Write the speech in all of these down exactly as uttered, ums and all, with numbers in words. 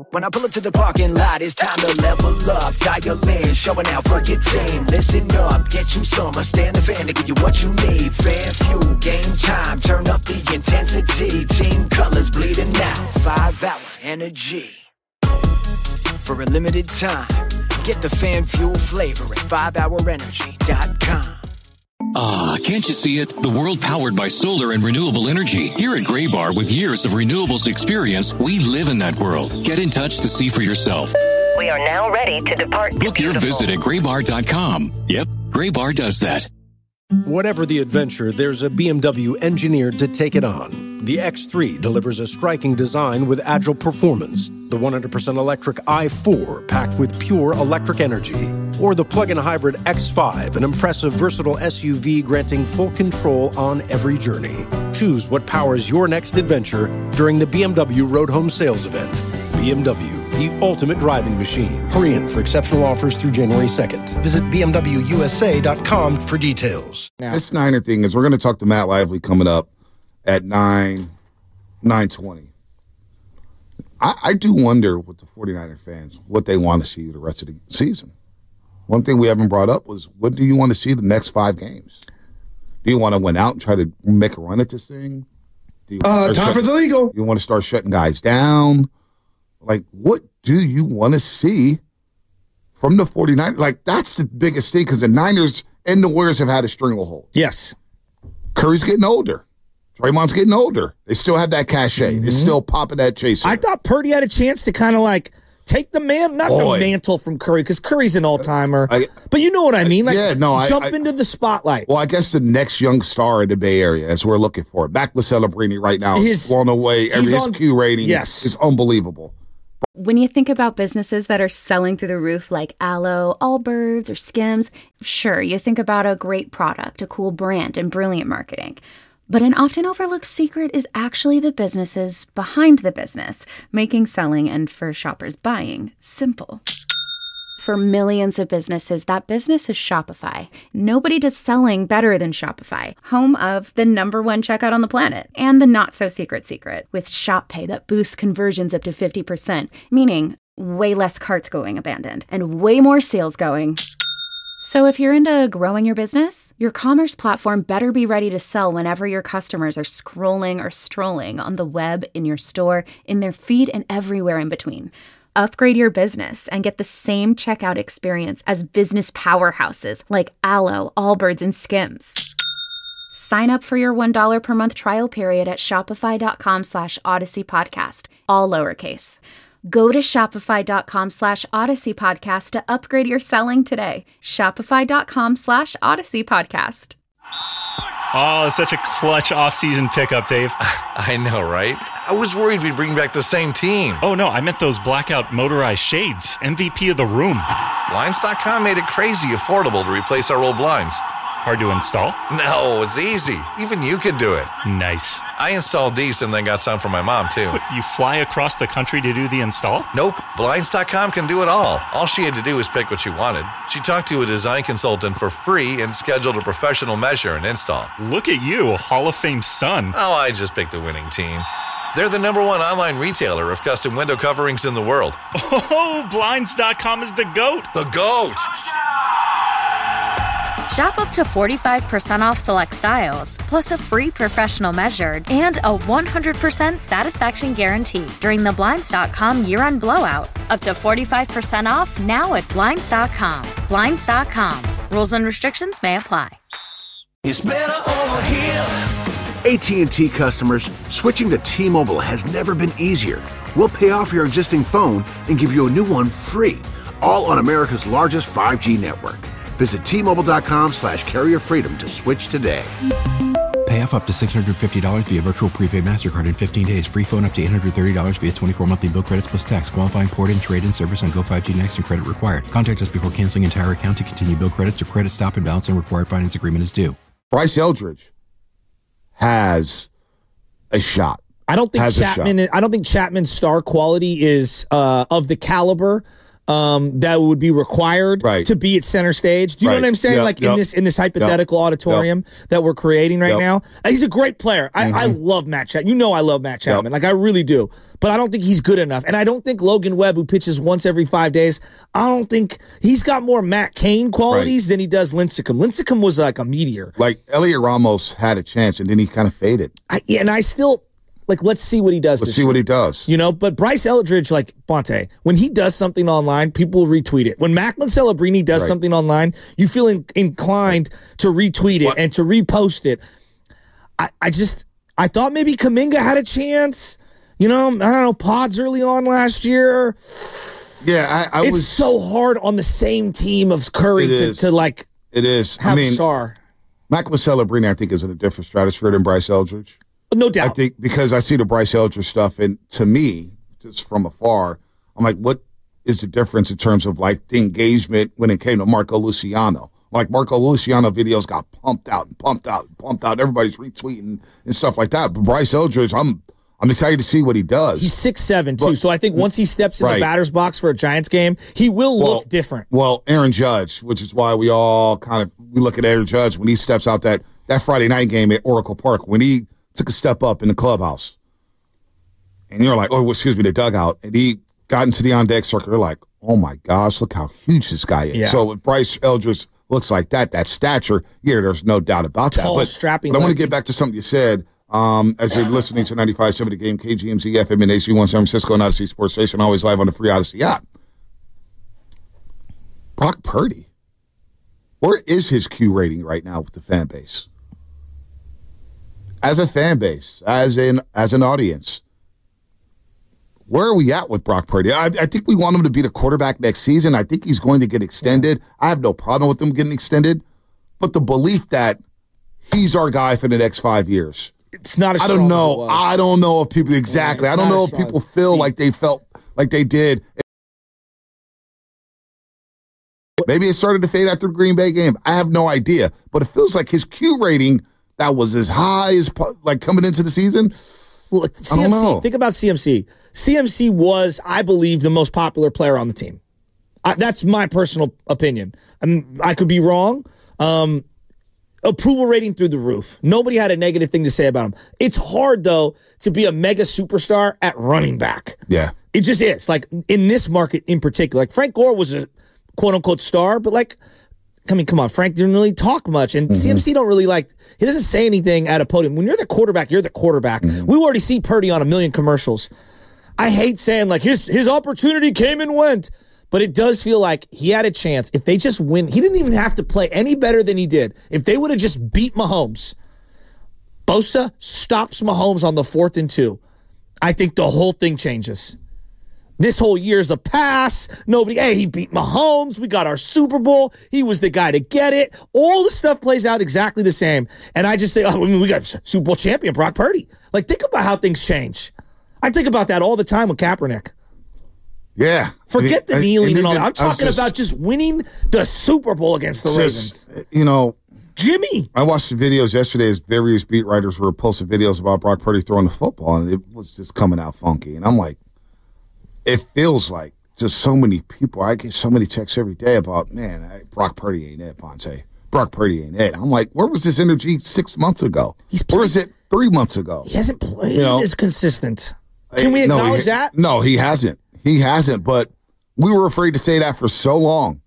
When I pull up to the parking lot, it's time to level up. Dial in, showing out for your team. Listen up, get you some. I stand the fan to give you what you need. Fan fuel, game time, turn up the intensity. Team colors bleeding out, five hour energy. For a limited time, get the fan fuel flavor at five hour energy dot com. Ah, can't you see it? The world powered by solar and renewable energy. Here at Graybar, with years of renewables experience, we live in that world. Get in touch to see for yourself. We are now ready to depart. Book your visit at graybar dot com. Yep, Graybar does that. Whatever the adventure, there's a B M W engineered to take it on. The X three delivers a striking design with agile performance. The one hundred percent electric i four packed with pure electric energy. Or the plug-in hybrid X five, an impressive, versatile S U V granting full control on every journey. Choose what powers your next adventure during the B M W Road Home Sales Event. B M W, the ultimate driving machine. Hurry in for exceptional offers through January second. Visit b m w u s a dot com for details. Now, this Niner thing is we're going to talk to Matt Lively coming up at nine, nine twenty. I, I do wonder with the 49er fans what they want to see the rest of the season. One thing we haven't brought up was, what do you want to see the next five games? Do you want to win out and try to make a run at this thing? Do you uh, time for the legal. You want to start shutting guys down? Like, what do you want to see from the 49ers? Like, that's the biggest thing, because the Niners and the Warriors have had a stranglehold. Yes. Curry's getting older. Draymond's getting older. They still have that cachet. Mm-hmm. They're still popping that chaser. I thought Purdy had a chance to kind of like take the man, not Boy. the mantle from Curry, because Curry's an all-timer. I, but you know what I mean? Like, yeah, no, jump I, I, into the spotlight. Well, I guess the next young star in the Bay Area, as we're looking for. Mac Celebrini right now is blown away. Every, his on, Q rating yes. is unbelievable. When you think about businesses that are selling through the roof like Aloe, Allbirds, or Skims, sure, you think about a great product, a cool brand, and brilliant marketing. But an often overlooked secret is actually the businesses behind the business, making selling and, for shoppers, buying simple. For millions of businesses, that business is Shopify. Nobody does selling better than Shopify, home of the number one checkout on the planet, and the not-so-secret secret, with Shop Pay that boosts conversions up to fifty percent, meaning way less carts going abandoned, and way more sales going. So if you're into growing your business, your commerce platform better be ready to sell whenever your customers are scrolling or strolling on the web, in your store, in their feed, and everywhere in between. Upgrade your business and get the same checkout experience as business powerhouses like Aloe, Allbirds, and Skims. Sign up for your one dollar per month trial period at shopify.com slash Odyssey Podcast, all lowercase. Go to shopify.com slash Odyssey Podcast to upgrade your selling today. Shopify.com slash Odyssey Podcast. Oh, it's such a clutch off-season pickup, Dave. I know, right? I was worried we'd bring back the same team. Oh, no, I meant those blackout motorized shades. M V P of the room. Blinds dot com made it crazy affordable to replace our old blinds. Hard to install? No, it's easy. Even you could do it. Nice. I installed these and then got some for my mom, too. What, you fly across the country to do the install? Nope. Blinds dot com can do it all. All she had to do was pick what she wanted. She talked to a design consultant for free and scheduled a professional measure and install. Look at you, a Hall of Fame son. Oh, I just picked the winning team. They're the number one online retailer of custom window coverings in the world. Oh, Blinds dot com is the GOAT. The GOAT! Shop up to forty-five percent off select styles, plus a free professional measured and a one hundred percent satisfaction guarantee during the Blinds dot com year-end blowout. Up to forty-five percent off now at Blinds dot com. Blinds dot com. Rules and restrictions may apply. It's better over here. A T and T customers, switching to T-Mobile has never been easier. We'll pay off your existing phone and give you a new one free, all on America's largest five G network. Visit T-Mobile.com slash carrier freedom to switch today. Pay off up to six hundred fifty dollars via virtual prepaid MasterCard in fifteen days. Free phone up to eight hundred thirty dollars via twenty-four monthly bill credits plus tax. Qualifying port-in, trade-in service on Go five G Next and credit required. Contact us before canceling entire account to continue bill credits or credit stop and balance and required finance agreement is due. Bryce Eldridge has a shot. I don't think Chapman. I don't think Chapman's star quality is uh, of the caliber um, that would be required right. to be at center stage. Do you right. know what I'm saying? Yep. Like yep. in this in this hypothetical yep. auditorium yep. that we're creating right yep. now. He's a great player. I, mm-hmm. I love Matt Chapman. You know I love Matt Chapman. Yep. Like I really do. But I don't think he's good enough. And I don't think Logan Webb, who pitches once every five days, I don't think he's got more Matt Cain qualities right. than he does Lincecum. Lincecum was like a meteor. Like Elliot Ramos had a chance and then he kind of faded. I, yeah, and I still like let's see what he does. Let's this see year. what he does. You know, but Bryce Eldridge, like Bonte, when he does something online, people retweet it. When Macklin Celebrini does right. something online, you feel in, inclined to retweet it what? and to repost it. I, I just I thought maybe Kuminga had a chance. You know, I don't know, Pods early on last year. Yeah, I, I it's was. It's so hard on the same team of Curry to, to like. It is. Have I mean, a star. Macklin Celebrini, I think, is in a different stratosphere than Bryce Eldridge. No doubt. I think because I see the Bryce Eldridge stuff, and to me, just from afar, I'm like, what is the difference in terms of like the engagement when it came to Marco Luciano? Like Marco Luciano videos got pumped out and pumped out and pumped out. Everybody's retweeting and stuff like that. But Bryce Eldridge, I'm I'm excited to see what he does. He's six seven too, but, so I think once he steps in right. the batter's box for a Giants game, he will well, look different. Well, Aaron Judge, which is why we all kind of we look at Aaron Judge when he steps out that that Friday night game at Oracle Park when he took a step up in the clubhouse, and you're like, oh, excuse me, the dugout, and he got into the on deck circle. You're like, oh my gosh, look how huge this guy is. Yeah. So if Bryce Eldridge looks like that, that stature, yeah, there's no doubt about Tall, that. But, strapping. but I want to get back to something you said. Um, as you're listening to ninety-five point seven The Game, K G M Z F M and A C one San Francisco and Odyssey Sports Station, always live on the free Odyssey app. Brock Purdy, where is his Q rating right now with the fan base? As a fan base, as an as an audience, where are we at with Brock Purdy? I, I think we want him to be the quarterback next season. I think he's going to get extended. I have no problem with him getting extended, but the belief that he's our guy for the next five years. It's not as I strong don't know. as it was. I don't know if people exactly. Yeah, I don't know if strong. people feel like they felt like they did. Maybe it started to fade after the Green Bay game. I have no idea, but it feels like his Q rating that was as high as like coming into the season. Well, C M C, I don't know. Think about C M C. C M C was, I believe, the most popular player on the team. I, that's my personal opinion. I mean, I could be wrong. Um, approval rating through the roof. Nobody had a negative thing to say about him. It's hard, though, to be a mega superstar at running back. Yeah. It just is. Like, in this market in particular. Like, Frank Gore was a quote-unquote star, but, like, I mean, come on, Frank didn't really talk much, and mm-hmm. C M C don't really, like, he doesn't say anything at a podium. When you're the quarterback, you're the quarterback. Mm-hmm. We already see Purdy on a million commercials. I hate saying, like, his his opportunity came and went. But it does feel like he had a chance. If they just win, he didn't even have to play any better than he did. If they would have just beat Mahomes, Bosa stops Mahomes on the fourth and two. I think the whole thing changes. This whole year's a pass. Nobody, hey, he beat Mahomes. We got our Super Bowl. He was the guy to get it. All the stuff plays out exactly the same. And I just say, oh, I mean, we got Super Bowl champion Brock Purdy. Like, think about how things change. I think about that all the time with Kaepernick. Yeah. Forget the I, kneeling and, and all that. and, I'm talking just, about just winning the Super Bowl against the just, Ravens. You know, Jimmy. I watched the videos yesterday as various beat writers were posting videos about Brock Purdy throwing the football, and it was just coming out funky. And I'm like, it feels like just so many people. I get so many texts every day about, man, Brock Purdy ain't it, Ponte. Brock Purdy ain't it. I'm like, where was this energy six months ago? He's played, where is it three months ago? He hasn't played you know, as consistent. Can we acknowledge no, he, that? No, he hasn't. He hasn't, but we were afraid to say that for so long.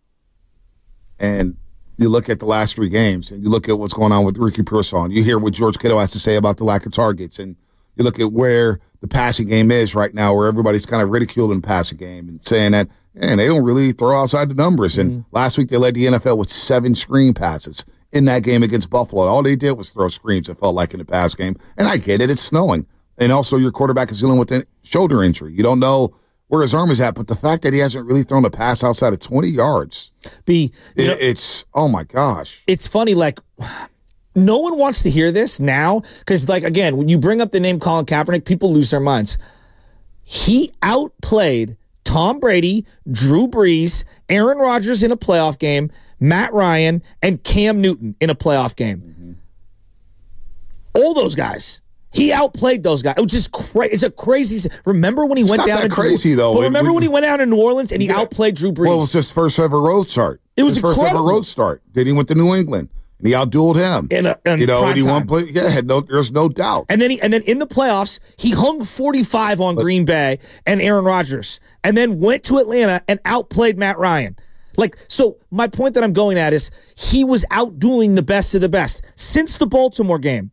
And you look at the last three games, and you look at what's going on with Ricky Pearsall, and you hear what George Kittle has to say about the lack of targets, and you look at where the passing game is right now, where everybody's kind of ridiculing the passing game and saying that, man, they don't really throw outside the numbers. And mm-hmm. last week they led the N F L with seven screen passes in that game against Buffalo. All they did was throw screens, it felt like, in the pass game. And I get it, it's snowing. And also your quarterback is dealing with a shoulder injury. You don't know where his arm is at, but the fact that he hasn't really thrown a pass outside of twenty yards, B, it, know, it's, oh my gosh. It's funny, like, no one wants to hear this now, because, like, again, when you bring up the name Colin Kaepernick, people lose their minds. He outplayed Tom Brady, Drew Brees, Aaron Rodgers in a playoff game, Matt Ryan, and Cam Newton in a playoff game. Mm-hmm. All those guys. He outplayed those guys. It was just crazy. It's a crazy. Remember when he it's went not down? That to crazy Drew, though. But remember it, when he went out in New Orleans and he yeah. outplayed Drew Brees? Well, it was his first ever road start. It was his first incredible. ever road start. Then he went to New England and he outdueled him. In a, in you know, and he won. time. Play, yeah, had no. There's no doubt. And then he and then in the playoffs, he hung forty-five on but, Green Bay and Aaron Rodgers, and then went to Atlanta and outplayed Matt Ryan. Like, so my point that I'm going at is he was outdoing the best of the best since the Baltimore game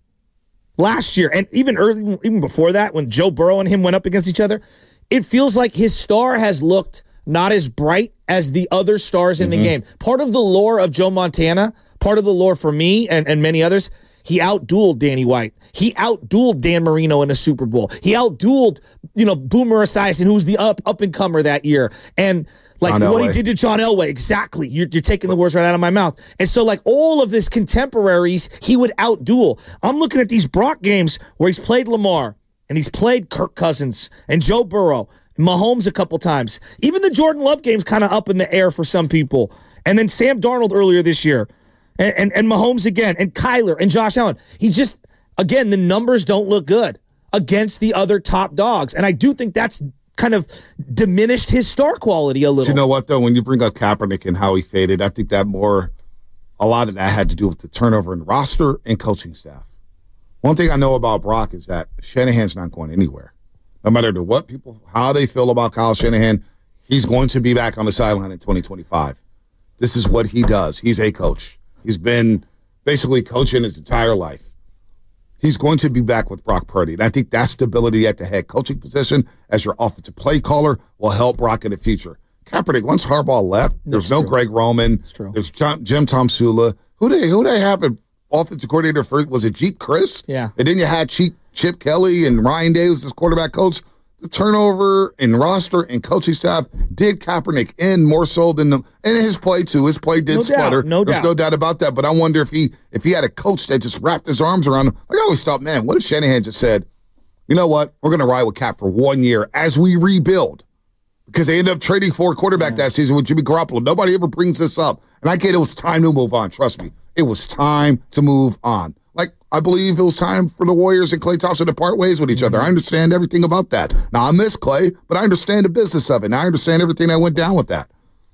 last year, and even early, even before that, when Joe Burrow and him went up against each other. It feels like his star has looked not as bright as the other stars in mm-hmm. the game. Part of the lore of Joe Montana, part of the lore for me and, and many others, he outdueled Danny White. He outdueled Dan Marino in the Super Bowl. He outdueled, you know, Boomer Esiason, who was the up up and comer that year. And like John what Elway. He did to John Elway, exactly. You're, you're taking the words right out of my mouth. And so, like all of his contemporaries, he would outduel. I'm looking at these Brock games where he's played Lamar and he's played Kirk Cousins and Joe Burrow, and Mahomes a couple times. Even the Jordan Love game's kind of up in the air for some people. And then Sam Darnold earlier this year. And, and and Mahomes again, and Kyler, and Josh Allen. He just, again, the numbers don't look good against the other top dogs. And I do think that's kind of diminished his star quality a little. But you know what, though? When you bring up Kaepernick and how he faded, I think that more, a lot of that had to do with the turnover in roster and coaching staff. One thing I know about Brock is that Shanahan's not going anywhere. No matter to what people, how they feel about Kyle Shanahan, he's going to be back on the sideline in twenty twenty-five. This is what he does. He's a coach. He's been basically coaching his entire life. He's going to be back with Brock Purdy. And I think that stability at the head coaching position as your offensive play caller will help Brock in the future. Kaepernick, once Harbaugh left, there's That's no true. Greg Roman. That's true. There's John, Jim Tomsula. Who they who they have an offensive coordinator first? Was it Jeep Chris? Yeah. And then you had Chip, Chip Kelly and Ryan Day was his quarterback coach. The turnover in roster and coaching staff did Kaepernick in more so than the, and his play too. His play did no sputter. Doubt, no There's doubt. no doubt about that. But I wonder if he if he had a coach that just wrapped his arms around him. Like I always thought, man, what if Shanahan just said, you know what, we're going to ride with Cap for one year as we rebuild, because they ended up trading for a quarterback yeah. that season with Jimmy Garoppolo. Nobody ever brings this up, and I get it was time to move on. Trust me, it was time to move on. Like, I believe it was time for the Warriors and Klay Thompson to part ways with each other. I understand everything about that. Now, I miss Klay, but I understand the business of it, and I understand everything that went down with that.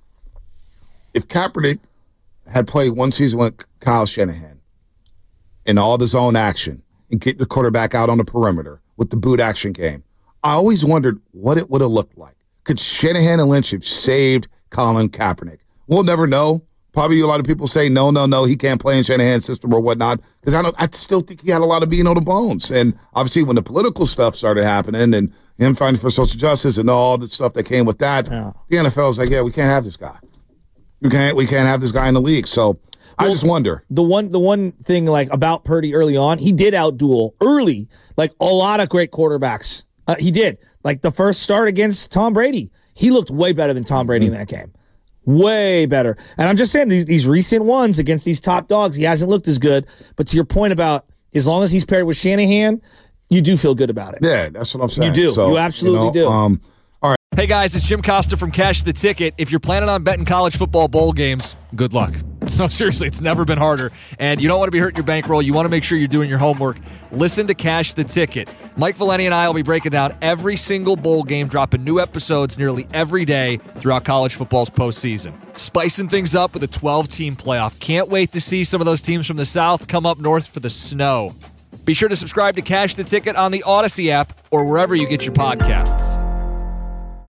If Kaepernick had played one season with Kyle Shanahan in all the zone action and get the quarterback out on the perimeter with the boot action game, I always wondered what it would have looked like. Could Shanahan and Lynch have saved Colin Kaepernick? We'll never know. Probably a lot of people say, no, no, no, he can't play in Shanahan's system or whatnot, because I don't. I still think he had a lot of being on the bones. And obviously when the political stuff started happening and him fighting for social justice and all the stuff that came with that, yeah. the N F L is like, yeah, we can't have this guy. We can't, we can't have this guy in the league. So well, I just wonder. The one the one thing like about Purdy early on, he did outduel early, like a lot of great quarterbacks. Uh, he did. Like the first start against Tom Brady, he looked way better than Tom Brady mm-hmm. in that game. Way better. And I'm just saying, these, these recent ones against these top dogs, he hasn't looked as good. But to your point about as long as he's paired with Shanahan, you do feel good about it. Yeah, that's what I'm saying. You do. So, you absolutely you know, do. Um, all right. Hey, guys, it's Jim Costa from Cash the Ticket. If you're planning on betting college football bowl games, good luck. No, seriously, it's never been harder. And you don't want to be hurting your bankroll. You want to make sure you're doing your homework. Listen to Cash the Ticket. Mike Valeni and I will be breaking down every single bowl game, dropping new episodes nearly every day throughout college football's postseason. Spicing things up with a twelve-team playoff. Can't wait to see some of those teams from the South come up north for the snow. Be sure to subscribe to Cash the Ticket on the Odyssey app or wherever you get your podcasts.